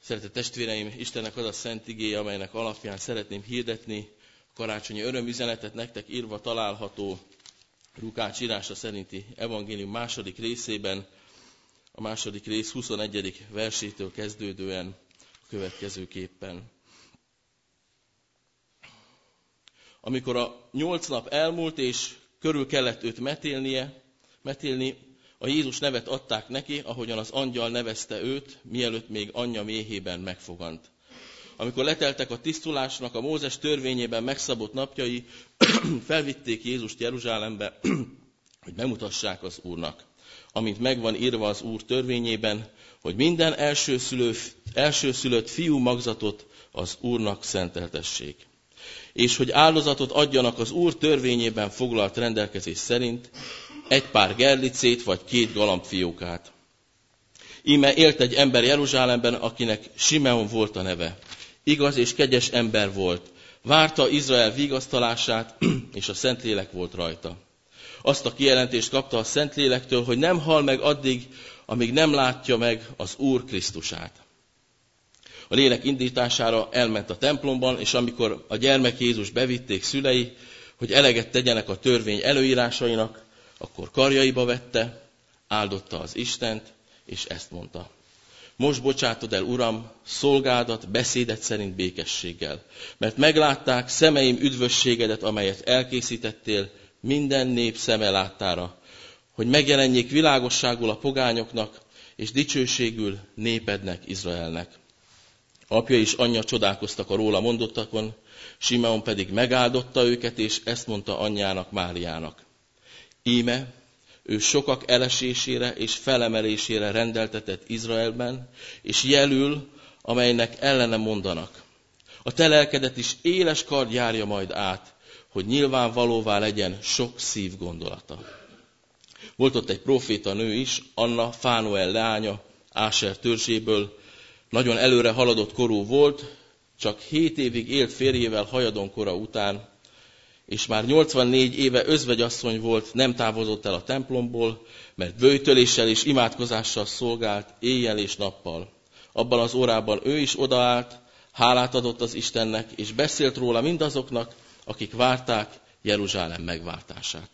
Szeretett testvéreim, Istennek az a szent igéje, amelynek alapján szeretném hirdetni a karácsonyi örömüzenetet, nektek írva található Lukács írása szerinti evangélium második részében, a második rész 21. versétől kezdődően a következőképpen. Amikor a 8 nap elmúlt, és körül kellett őt metélni, a Jézus nevet adták neki, ahogyan az angyal nevezte őt, mielőtt még anyja méhében megfogant. Amikor leteltek a tisztulásnak a Mózes törvényében megszabott napjai, felvitték Jézust Jeruzsálembe, hogy bemutassák az Úrnak. Amint megvan írva az Úr törvényében, hogy minden elsőszülött fiú magzatot az Úrnak szenteltessék. És hogy áldozatot adjanak az Úr törvényében foglalt rendelkezés szerint, egy pár gerlicét vagy 2 galambfiókát. Íme élt egy ember Jeruzsálemben, akinek Simeon volt a neve. Igaz és kegyes ember volt. Várta Izrael vigasztalását, és a Szentlélek volt rajta. Azt a kijelentést kapta a Szentlélektől, hogy nem hal meg addig, amíg nem látja meg az Úr Krisztusát. A lélek indítására elment a templomban, és amikor a gyermek Jézus bevitték szülei, hogy eleget tegyenek a törvény előírásainak, akkor karjaiba vette, áldotta az Istent, és ezt mondta. Most bocsátod el, Uram, szolgádat beszédet szerint békességgel, mert meglátták szemeim üdvösségedet, amelyet elkészítettél minden nép szeme láttára, hogy megjelenjék világosságul a pogányoknak, és dicsőségül népednek, Izraelnek. Apja és anyja csodálkoztak a róla mondottakon, Simeon pedig megáldotta őket, és ezt mondta anyjának, Máriának. Íme, ő sokak elesésére és felemelésére rendeltetett Izraelben, és jelül, amelynek ellene mondanak. A te lelkedet is éles kard járja majd át, hogy nyilvánvalóvá legyen sok szív gondolata. Volt ott egy próféta nő is, Anna, Fánuel leánya, Áser törzséből, nagyon előre haladott korú volt, csak 7 évig élt férjével hajadonkora után, és már 84 éve özvegyasszony volt, nem távozott el a templomból, mert böjtöléssel és imádkozással szolgált éjjel és nappal. Abban az órában ő is odaállt, hálát adott az Istennek, és beszélt róla mindazoknak, akik várták Jeruzsálem megváltását.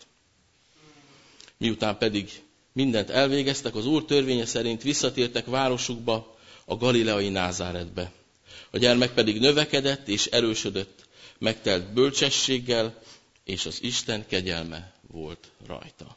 Miután pedig mindent elvégeztek, az Úr törvénye szerint visszatértek városukba, a galileai Názáretbe. A gyermek pedig növekedett és erősödött, megtelt bölcsességgel, és az Isten kegyelme volt rajta.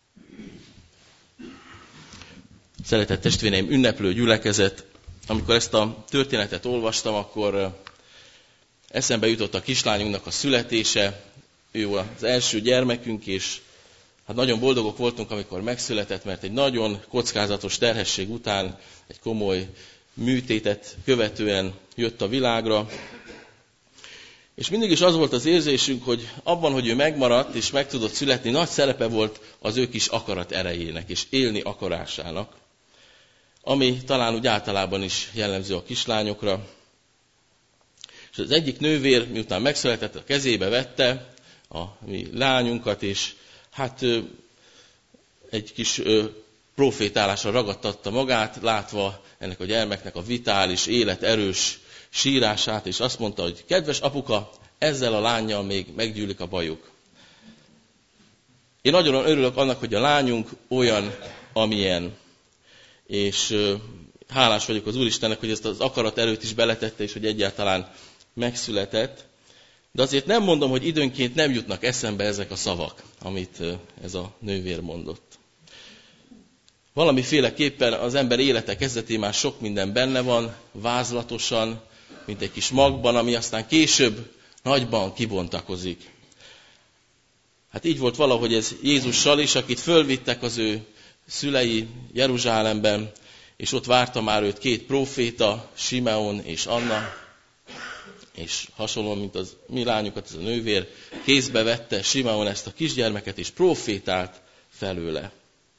Szeretett testvéreim, ünneplő gyülekezet, amikor ezt a történetet olvastam, akkor eszembe jutott a kislányunknak a születése. Ő az első gyermekünk, és hát nagyon boldogok voltunk, amikor megszületett, mert egy nagyon kockázatos terhesség után, egy komoly műtétet követően jött a világra. És mindig is az volt az érzésünk, hogy abban, hogy ő megmaradt és meg tudott születni, nagy szerepe volt az ő kis akarat erejének és élni akarásának, ami talán úgy általában is jellemző a kislányokra. És az egyik nővér, miután megszületett, a kezébe vette a mi lányunkat, és hát egy kis profétálásra ragadtatta magát, látva ennek a gyermeknek a vitális, életerős sírását, és azt mondta, hogy kedves apuka, ezzel a lánnyal még meggyűlik a bajuk. Én nagyon örülök annak, hogy a lányunk olyan, amilyen, és hálás vagyok az Úristennek, hogy ezt az akaraterőt is beletette, és hogy egyáltalán megszületett. De azért nem mondom, hogy időnként nem jutnak eszembe ezek a szavak, amit ez a nővér mondott. Valamiféleképpen az ember élete kezdetén már sok minden benne van, vázlatosan, mint egy kis magban, ami aztán később nagyban kibontakozik. Hát így volt valahogy ez Jézussal is, akit fölvittek az ő szülei Jeruzsálemben, és ott várta már őt 2 próféta, Simeon és Anna, és hasonlóan, mint az mi lányukat, ez a nővér, kézbe vette Simeon ezt a kisgyermeket, és prófétált felőle.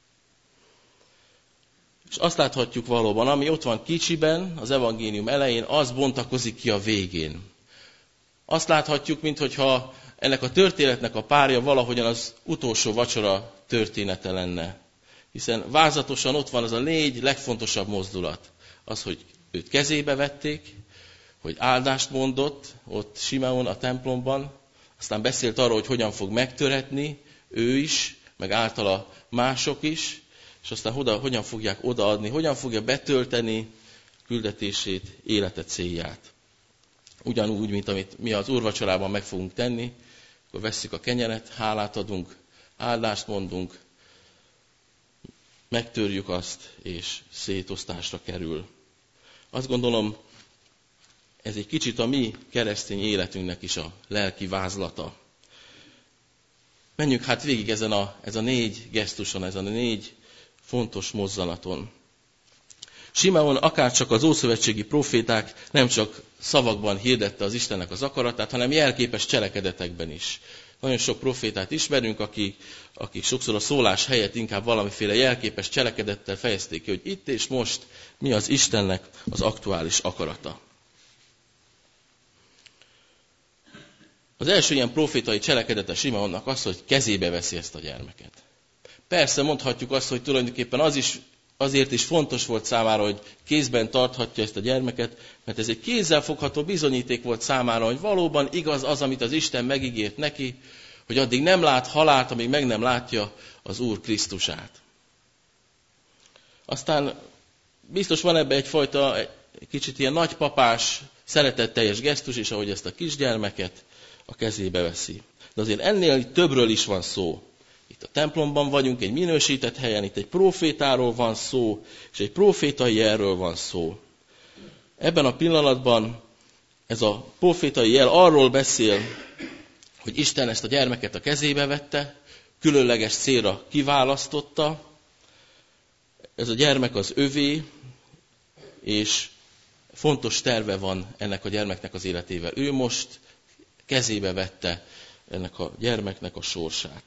És azt láthatjuk valóban, ami ott van kicsiben, az evangélium elején, az bontakozik ki a végén. Azt láthatjuk, minthogyha ennek a történetnek a párja valahogyan az utolsó vacsora története lenne. Hiszen vázlatosan ott van az a 4 legfontosabb mozdulat. Az, hogy őt kezébe vették, hogy áldást mondott ott Simeon a templomban, aztán beszélt arról, hogy hogyan fog megtöretni ő is, meg általa mások is, és aztán hogyan fogják odaadni, hogyan fogja betölteni küldetését, élete célját. Ugyanúgy, mint amit mi az úrvacsorában meg fogunk tenni, akkor vesszük a kenyeret, hálát adunk, áldást mondunk, megtörjük azt, és szétosztásra kerül. Azt gondolom, ez egy kicsit a mi keresztény életünknek is a lelki vázlata. Menjünk hát végig ezen a 4 gesztuson, ezen a 4 fontos mozzanaton. Simeon, akárcsak az ószövetségi proféták nem csak szavakban hirdette az Istennek az akaratát, hanem jelképes cselekedetekben is. Nagyon sok profétát ismerünk, akik sokszor a szólás helyett inkább valamiféle jelképes cselekedettel fejezték ki, hogy itt és most mi az Istennek az aktuális akarata. Az első ilyen profétai cselekedete Simeonnak az, hogy kezébe veszi ezt a gyermeket. Persze mondhatjuk azt, hogy tulajdonképpen azért is fontos volt számára, hogy kézben tarthatja ezt a gyermeket, mert ez egy kézzelfogható bizonyíték volt számára, hogy valóban igaz az, amit az Isten megígért neki, hogy addig nem lát halált, amíg meg nem látja az Úr Krisztusát. Aztán biztos van ebbe egyfajta kicsit ilyen nagypapás, szeretetteljes gesztus is, ahogy ezt a kisgyermeket a kezébe veszi. De azért ennél többről is van szó. Itt a templomban vagyunk, egy minősített helyen, itt egy profétáról van szó, és egy profétai jelről van szó. Ebben a pillanatban ez a profétai jel arról beszél, hogy Isten ezt a gyermeket a kezébe vette, különleges célra kiválasztotta, ez a gyermek az övé, és fontos terve van ennek a gyermeknek az életével. Ő most kezébe vette ennek a gyermeknek a sorsát.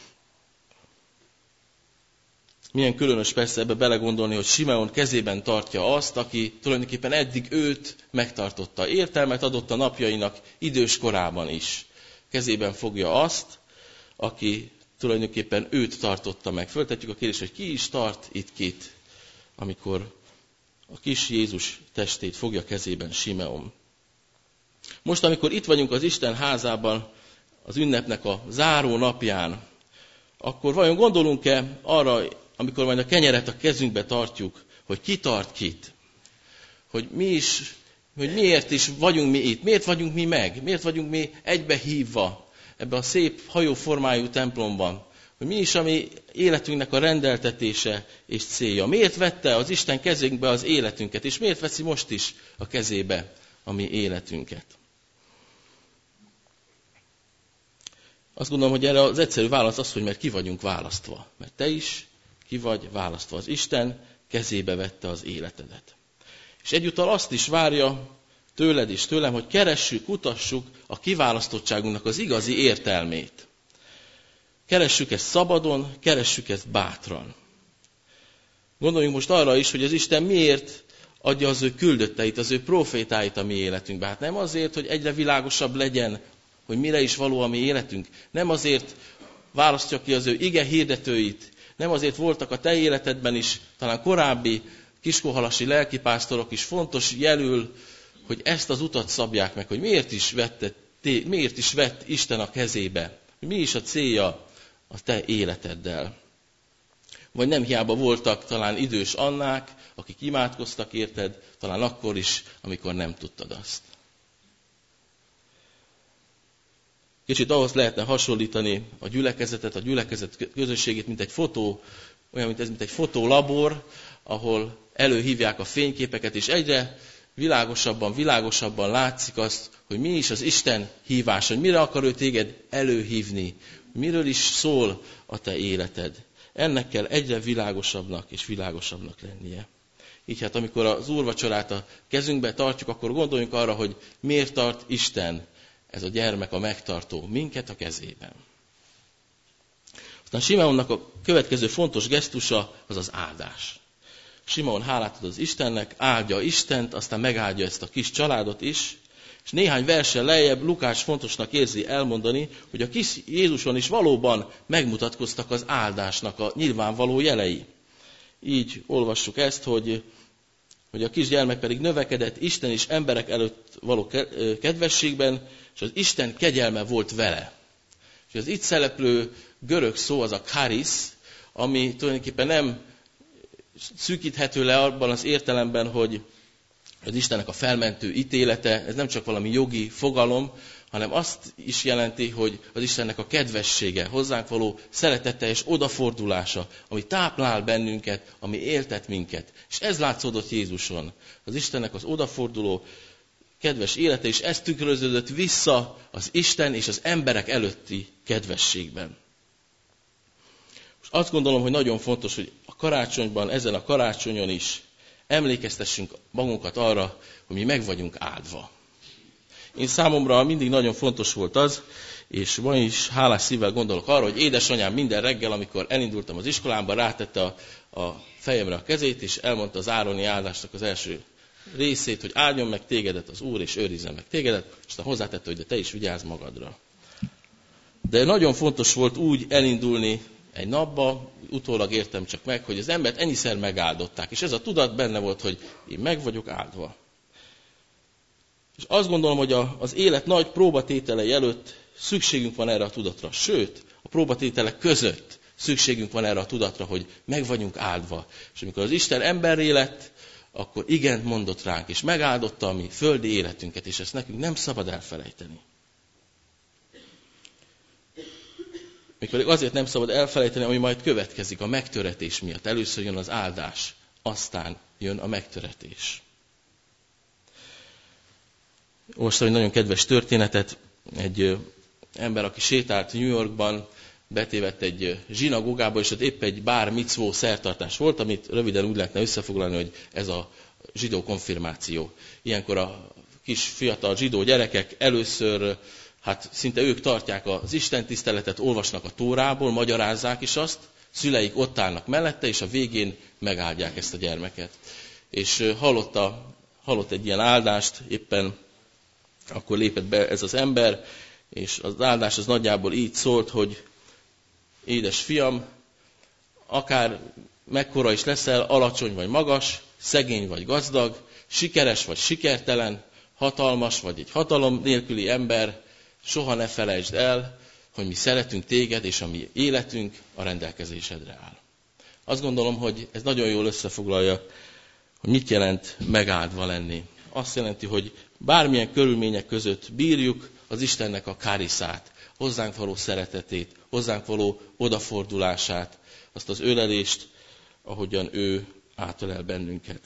Milyen különös persze ebbe belegondolni, hogy Simeon kezében tartja azt, aki tulajdonképpen eddig őt megtartotta. Értelmet adott a napjainak idős korában is. Kezében fogja azt, aki tulajdonképpen őt tartotta meg. Föltetjük a kérdést, hogy ki is tart itt kit, amikor a kis Jézus testét fogja kezében Simeon. Most, amikor itt vagyunk az Isten házában, az ünnepnek a záró napján, akkor vajon gondolunk-e arra, amikor majd a kenyeret a kezünkbe tartjuk, hogy ki tart kit? Hogy miért is vagyunk mi itt? Miért vagyunk mi meg? Miért vagyunk mi egybehívva ebbe a szép hajóformájú templomban? Hogy mi is a mi életünknek a rendeltetése és célja? Miért vette az Isten kezünkbe az életünket, és miért veszi most is a kezébe a mi életünket? Azt gondolom, hogy erre az egyszerű válasz az, hogy mert ki vagyunk választva. Mert te is ki vagy választva. Az Isten kezébe vette az életedet. És egyúttal azt is várja tőled és tőlem, hogy keressük, kutassuk a kiválasztottságunknak az igazi értelmét. Keressük ezt szabadon, keressük ezt bátran. Gondoljunk most arra is, hogy az Isten miért adja az ő küldötteit, az ő profétáit a mi életünkbe. Hát nem azért, hogy egyre világosabb legyen, hogy mire is való a mi életünk. Nem azért választja ki az ő ige hirdetőit, nem azért voltak a te életedben is, talán korábbi kiskohalasi lelkipásztorok is fontos jelül, hogy ezt az utat szabják meg, hogy miért is vett Isten a kezébe, hogy mi is a célja a te életeddel. Vagy nem hiába voltak talán idős Annák, akik imádkoztak érted, talán akkor is, amikor nem tudtad azt. Kicsit ahhoz lehetne hasonlítani a gyülekezetet, a gyülekezet közösségét, mint egy mint egy fotólabor, ahol előhívják a fényképeket, és egyre világosabban látszik azt, hogy mi is az Isten hívása, hogy mire akar ő téged előhívni, miről is szól a te életed. Ennek kell egyre világosabbnak és világosabbnak lennie. Így hát amikor az úrvacsorát a kezünkbe tartjuk, akkor gondoljunk arra, hogy miért tart Isten, ez a gyermek, a megtartó, minket a kezében. Aztán Simeonnak a következő fontos gesztusa az az áldás. Simeon hálát ad az Istennek, áldja Istent, aztán megáldja ezt a kis családot is, és néhány verssel lejjebb Lukács fontosnak érzi elmondani, hogy a kis Jézuson is valóban megmutatkoztak az áldásnak a nyilvánvaló jelei. Így olvassuk ezt, hogy hogy a kisgyermek pedig növekedett Isten és emberek előtt való kedvességben, és az Isten kegyelme volt vele. És az itt szereplő görög szó az a charis, ami tulajdonképpen nem szűkíthető le abban az értelemben, hogy az Istennek a felmentő ítélete, ez nem csak valami jogi fogalom, hanem azt is jelenti, hogy az Istennek a kedvessége, hozzánk való szeretete és odafordulása, ami táplál bennünket, ami éltet minket. És ez látszódott Jézuson. Az Istennek az odaforduló, kedves élete, és ez tükröződött vissza az Isten és az emberek előtti kedvességben. Most azt gondolom, hogy nagyon fontos, hogy a karácsonyban, ezen a karácsonyon is emlékeztessünk magunkat arra, hogy mi meg vagyunk áldva. Én számomra mindig nagyon fontos volt az, és ma is hálás szívvel gondolok arra, hogy édesanyám minden reggel, amikor elindultam az iskolámba, rátette a fejemre a kezét, és elmondta az ároni áldásnak az első részét, hogy áldjon meg tégedet az Úr, és őrizzen meg tégedet, és aztán hozzátette, hogy de te is vigyázz magadra. De nagyon fontos volt úgy elindulni egy napba, utólag értem csak meg, hogy az embert ennyiszer megáldották, és ez a tudat benne volt, hogy én meg vagyok áldva. És azt gondolom, hogy az élet nagy próbatételei előtt szükségünk van erre a tudatra. Sőt, a próbatételek között szükségünk van erre a tudatra, hogy meg vagyunk áldva. És amikor az Isten emberré lett, akkor igent mondott ránk, és megáldotta a mi földi életünket, és ezt nekünk nem szabad elfelejteni. Mégpedig azért nem szabad elfelejteni, ami majd következik a megtöretés miatt. Először jön az áldás, aztán jön a megtöretés. Olvastam egy nagyon kedves történetet, egy ember, aki sétált New Yorkban, betévedt egy zsinagógába, és ott épp egy bár micvó szertartás volt, amit röviden úgy lehetne összefoglalni, hogy ez a zsidó konfirmáció. Ilyenkor a kis fiatal zsidó gyerekek először, hát szinte ők tartják az istentiszteletet, olvasnak a Tórából, magyarázzák is azt, szüleik ott állnak mellette, és a végén megáldják ezt a gyermeket. És hallott egy ilyen áldást, éppen akkor lépett be ez az ember, és az áldás az nagyjából így szólt, hogy édes fiam, akár mekkora is leszel, alacsony vagy magas, szegény vagy gazdag, sikeres vagy sikertelen, hatalmas vagy egy hatalom nélküli ember, soha ne felejtsd el, hogy mi szeretünk téged, és a mi életünk a rendelkezésedre áll. Azt gondolom, hogy ez nagyon jól összefoglalja, hogy mit jelent megáldva lenni. Azt jelenti, hogy bármilyen körülmények között bírjuk az Istennek a káriszát, hozzánk való szeretetét, hozzánk való odafordulását, azt az ölelést, ahogyan ő átölel bennünket.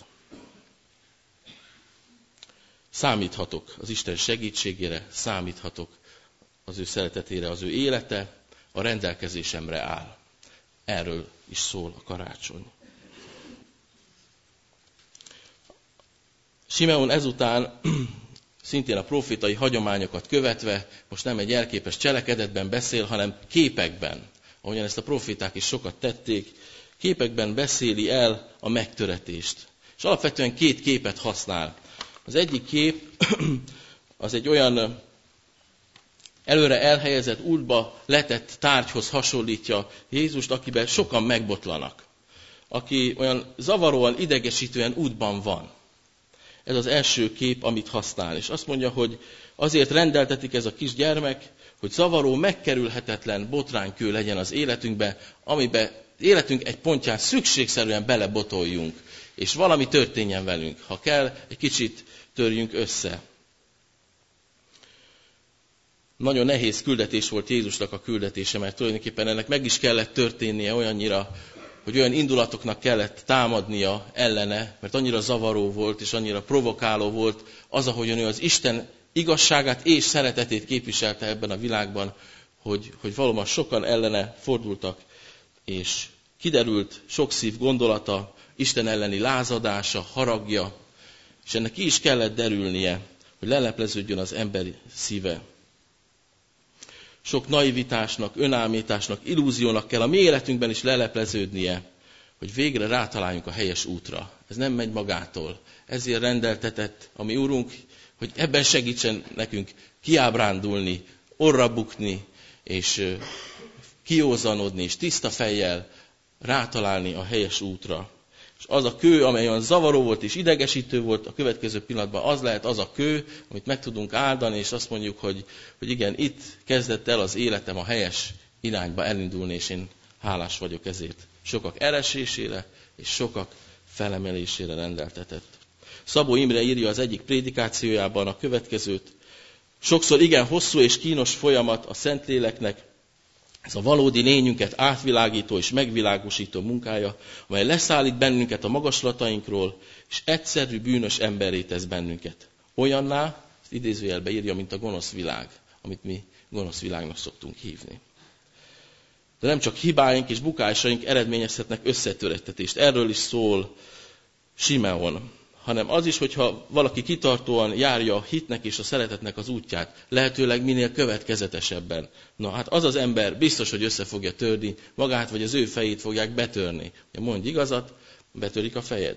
Számíthatok az Isten segítségére, számíthatok az ő szeretetére, az ő élete a rendelkezésemre áll. Erről is szól a karácsony. Simeon ezután szintén a profétai hagyományokat követve, most nem egy jelképes cselekedetben beszél, hanem képekben, ahogyan ezt a proféták is sokat tették, képekben beszéli el a megtöretést. És alapvetően két képet használ. Az egyik kép az egy olyan előre elhelyezett útba letett tárgyhoz hasonlítja Jézust, akiben sokan megbotlanak. Aki olyan zavaróan, idegesítően útban van. Ez az első kép, amit használ. És azt mondja, hogy azért rendeltetik ez a kisgyermek, hogy zavaró, megkerülhetetlen botránykő legyen az életünkbe, amiben életünk egy pontján szükségszerűen belebotoljunk, és valami történjen velünk. Ha kell, egy kicsit törjünk össze. Nagyon nehéz küldetés volt Jézusnak a küldetése, mert tulajdonképpen ennek meg is kellett történnie olyannyira, hogy olyan indulatoknak kellett támadnia ellene, mert annyira zavaró volt, és annyira provokáló volt az, ahogyan ő az Isten igazságát és szeretetét képviselte ebben a világban, hogy valóban sokan ellene fordultak, és kiderült sok szív gondolata, Isten elleni lázadása, haragja, és ennek ki is kellett derülnie, hogy lelepleződjön az emberi szíve. Sok naivitásnak, önálmításnak, illúziónak kell a mi életünkben is lelepleződnie, hogy végre rátaláljunk a helyes útra. Ez nem megy magától. Ezért rendeltetett a mi Úrunk, hogy ebben segítsen nekünk kiábrándulni, orra bukni, és kiózanodni, és tiszta fejjel rátalálni a helyes útra. És az a kő, amely olyan zavaró volt és idegesítő volt, a következő pillanatban az lehet az a kő, amit meg tudunk áldani, és azt mondjuk, hogy igen, itt kezdett el az életem a helyes irányba elindulni, és én hálás vagyok ezért. Sokak elesésére és sokak felemelésére rendeltetett. Szabó Imre írja az egyik prédikációjában a következőt. Sokszor igen hosszú és kínos folyamat a Szentléleknek, ez a valódi lényünket átvilágító és megvilágosító munkája, amely leszállít bennünket a magaslatainkról, és egyszerű bűnös emberré tesz bennünket. Olyanná, ezt idézőjelbe írja, mint a gonosz világ, amit mi gonosz világnak szoktunk hívni. De nem csak hibáink és bukásaink eredményezhetnek összetörettetést. Erről is szól Simeon. Hanem az is, hogyha valaki kitartóan járja a hitnek és a szeretetnek az útját, lehetőleg minél következetesebben. Na hát az az ember biztos, hogy össze fogja törni magát, vagy az ő fejét fogják betörni. Mondj igazat, betörik a fejed.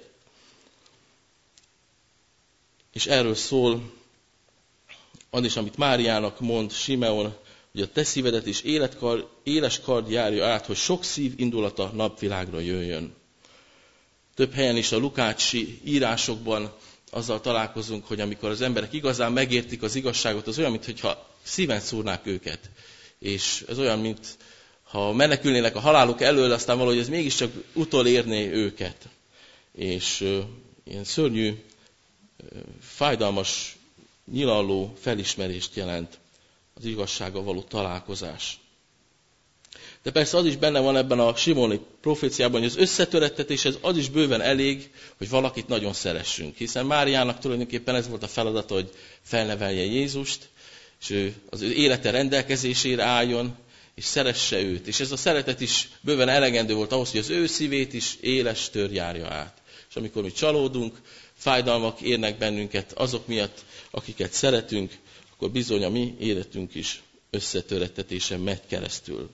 És erről szól az is, amit Máriának mond Simeon, hogy a te szívedet is éles kard járja át, hogy sok szív indulata napvilágra jöjjön. Több helyen is a lukácsi írásokban azzal találkozunk, hogy amikor az emberek igazán megértik az igazságot, az olyan, mintha szíven szúrnák őket. És ez olyan, mintha menekülnének a haláluk elől, aztán valahogy ez mégiscsak utolérné őket. És ilyen szörnyű, fájdalmas, nyilalló felismerést jelent az igazsággal való találkozás. De persze az is benne van ebben a simoni proféciában, hogy az összetörettetéshez az is bőven elég, hogy valakit nagyon szeressünk. Hiszen Máriának tulajdonképpen ez volt a feladata, hogy felnevelje Jézust, és ő az ő élete rendelkezésére álljon, és szeresse őt. És ez a szeretet is bőven elegendő volt ahhoz, hogy az ő szívét is éles tör járja át. És amikor mi csalódunk, fájdalmak érnek bennünket azok miatt, akiket szeretünk, akkor bizony a mi életünk is összetörettetésen megy keresztül.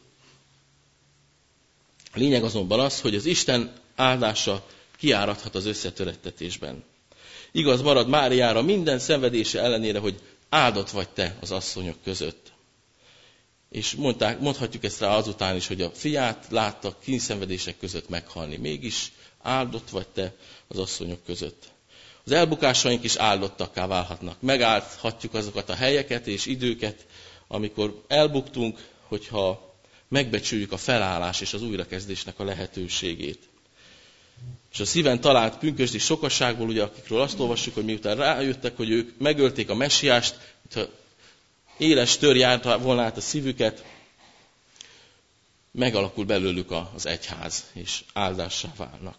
A lényeg azonban az, hogy az Isten áldása kiáradhat az összetörettetésben. Igaz marad Máriára minden szenvedése ellenére, hogy áldott vagy te az asszonyok között. És mondhatjuk ezt rá azután is, hogy a fiát látta kínszenvedések között meghalni. Mégis áldott vagy te az asszonyok között. Az elbukásaink is áldottakká válhatnak. Megállhatjuk azokat a helyeket és időket, amikor elbuktunk, hogyha megbecsüljük a felállás és az újrakezdésnek a lehetőségét. És a szíven talált pünkösdi sokasságból, ugye, akikről azt olvassuk, hogy miután rájöttek, hogy ők megölték a messiást, mintha éles tör járta volna át a szívüket, megalakul belőlük az egyház, és áldássá válnak.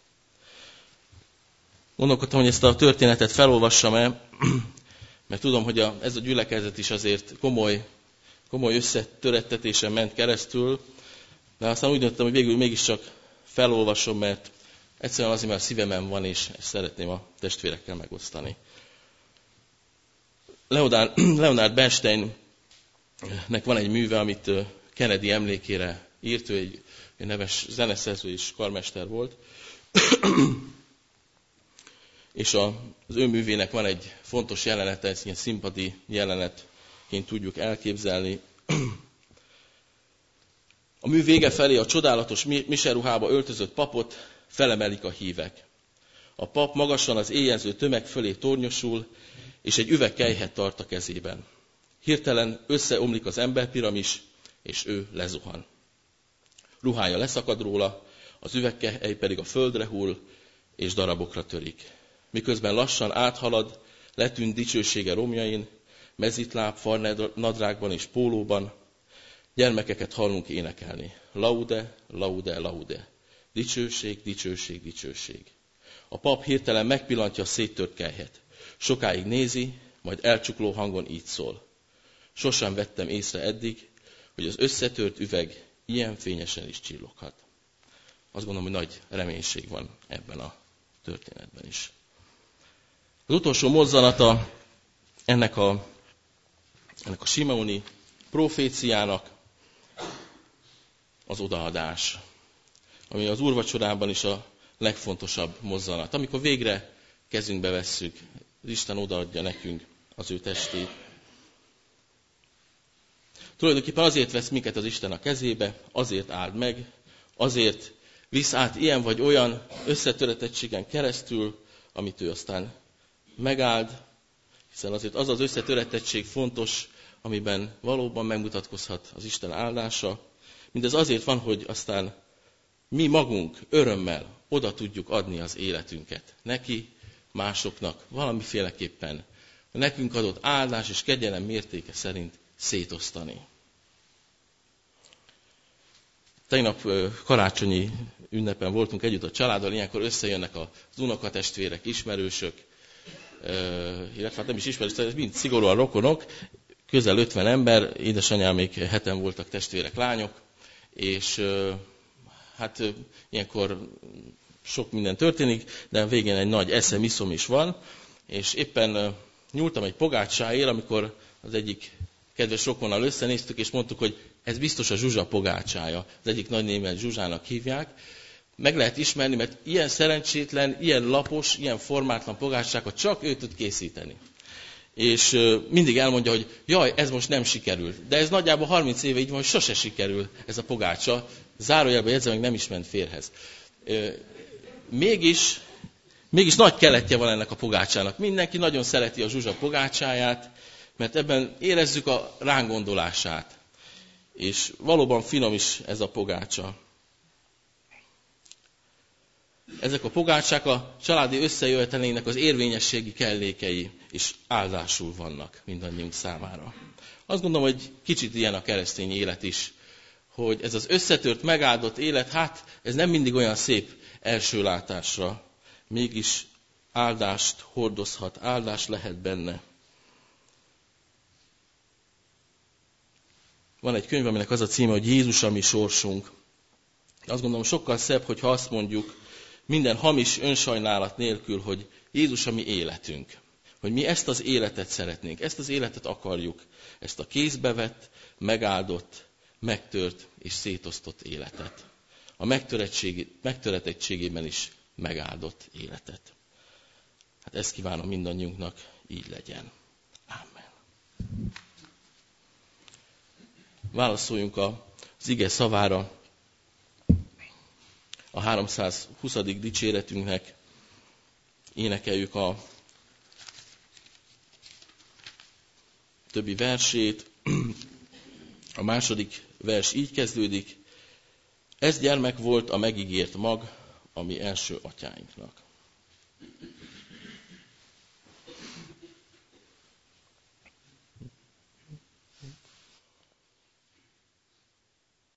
Gondolkodtam, hogy ezt a történetet felolvassam-e, mert tudom, hogy ez a gyülekezet is azért komoly összetörettetésen ment keresztül, de aztán úgy döntöttem, hogy végül mégiscsak felolvasom, mert egyszerűen azért, mert a szívemen van, és ezt szeretném a testvérekkel megosztani. Leonard Bernsteinnek van egy műve, amit Kennedy emlékére írt, ő egy neves zeneszerző és karmester volt, és az ő művének van egy fontos jelenete, ez ilyen színpadi jelenetként tudjuk elképzelni. A mű vége felé a csodálatos miseruhába öltözött papot felemelik a hívek. A pap magasan az éjjelző tömeg fölé tornyosul, és egy üveg kelyhet tart a kezében. Hirtelen összeomlik az emberpiramis, és ő lezuhan. Ruhája leszakad róla, az üvegkely pedig a földre hull, és darabokra törik. Miközben lassan áthalad, letűnt dicsősége romjain, mezitláb, farnadrágban és pólóban, gyermekeket hallunk énekelni. Laude, laude, laude. Dicsőség, dicsőség, dicsőség. A pap hirtelen megpillantja a széttört kelyhet. Sokáig nézi, majd elcsukló hangon így szól. Sosem vettem észre eddig, hogy az összetört üveg ilyen fényesen is csilloghat. Azt gondolom, hogy nagy reménység van ebben a történetben is. Az utolsó mozzanata ennek a simeoni proféciának az odaadás, ami az úrvacsorában is a legfontosabb mozzanat. Amikor végre kezünkbe vesszük, az Isten odaadja nekünk az ő testét. Tulajdonképpen azért vesz minket az Isten a kezébe, azért áld meg, azért visz át ilyen vagy olyan összetöretettségen keresztül, amit ő aztán megáld, hiszen azért az az összetöretettség fontos, amiben valóban megmutatkozhat az Isten áldása. Mindez azért van, hogy aztán mi magunk örömmel oda tudjuk adni az életünket neki, másoknak, valamiféleképpen a nekünk adott áldás és kegyelem mértéke szerint szétosztani. Tegnap karácsonyi ünnepen voltunk együtt a családdal, ilyenkor összejönnek az unokatestvérek, ismerősök, illetve hát nem is ismerősök, mind szigorúan rokonok, közel 50 ember, édesanyám még 7 voltak testvérek, lányok, és hát ilyenkor sok minden történik, de a végén egy nagy eszem-iszom is van, és éppen nyúltam egy pogácsáért, amikor az egyik kedves rokonnal összenéztük, és mondtuk, hogy ez biztos a Zsuzsa pogácsája. Az egyik nagynémet Zsuzsának hívják. Meg lehet ismerni, mert ilyen szerencsétlen, ilyen lapos, ilyen formátlan pogácsákat csak ő tud készíteni. És mindig elmondja, hogy jaj, ez most nem sikerült. De ez nagyjából 30 éve így van, hogy sose sikerül ez a pogácsa. Zárójelben jegyzem, meg nem is ment férhez. Mégis nagy keletje van ennek a pogácsának. Mindenki nagyon szereti a Zsuzsa pogácsáját, mert ebben érezzük a rángondolását. És valóban finom is ez a pogácsa. Ezek a pogácsák a családi összejövetelének az érvényességi kellékei, és áldásul vannak mindannyiunk számára. Azt gondolom, hogy kicsit ilyen a keresztény élet is, hogy ez az összetört, megáldott élet, hát ez nem mindig olyan szép első látásra, mégis áldást hordozhat, áldás lehet benne. Van egy könyv, aminek az a címe, hogy Jézus a mi sorsunk. Azt gondolom, sokkal szebb, hogyha azt mondjuk, minden hamis önsajnálat nélkül, hogy Jézus a mi életünk. Hogy mi ezt az életet szeretnénk, ezt az életet akarjuk, ezt a kézbe vett, megáldott, megtört és szétosztott életet. A megtöretettségében is megáldott életet. Hát ezt kívánom mindannyiunknak, így legyen. Amen. Válaszoljunk az ige szavára, a 320. dicséretünknek, énekeljük a többi versét. A második vers így kezdődik: ez gyermek volt a megígért mag a mi első atyáinknak.